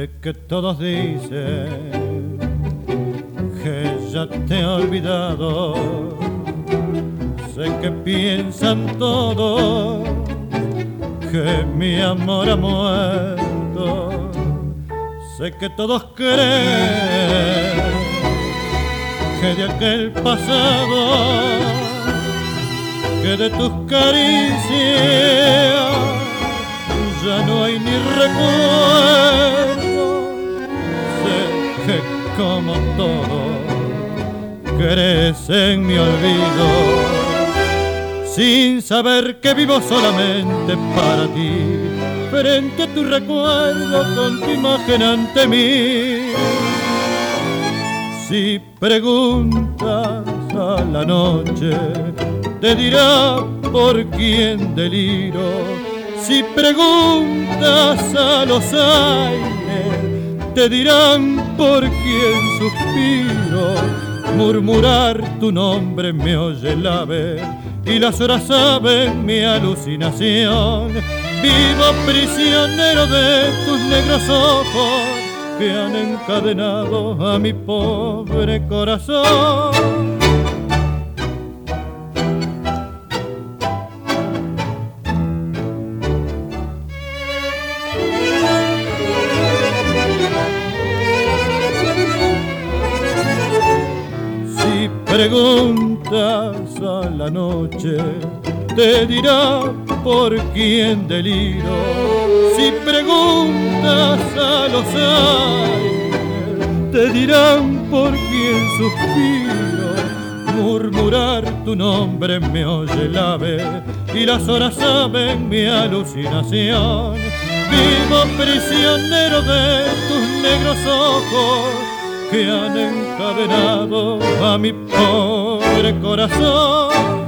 Sé que todos dicen que ya te he olvidado, sé que piensan todos que mi amor ha muerto, sé que todos creen que de aquel pasado, que de tus caricias ya no hay ni recuerdo. Sé que como todo crees en mi olvido, sin saber que vivo solamente para ti, frente a tu recuerdo con tu imagen ante mí. Si preguntas a la noche, te dirá por quién deliro. Si preguntas a los aires, te dirán por quién suspiro. Murmurar tu nombre me oye el ave y las horas saben mi alucinación. Vivo prisionero de tus negros ojos que han encadenado a mi pobre corazón. Si preguntas a la noche, te dirá por quién deliro. Si preguntas a los aires, te dirán por quién suspiro. Murmurar tu nombre me oye el ave y las horas saben mi alucinación. Vivo prisionero de tus negros ojos que han encadenado a mi pobre corazón.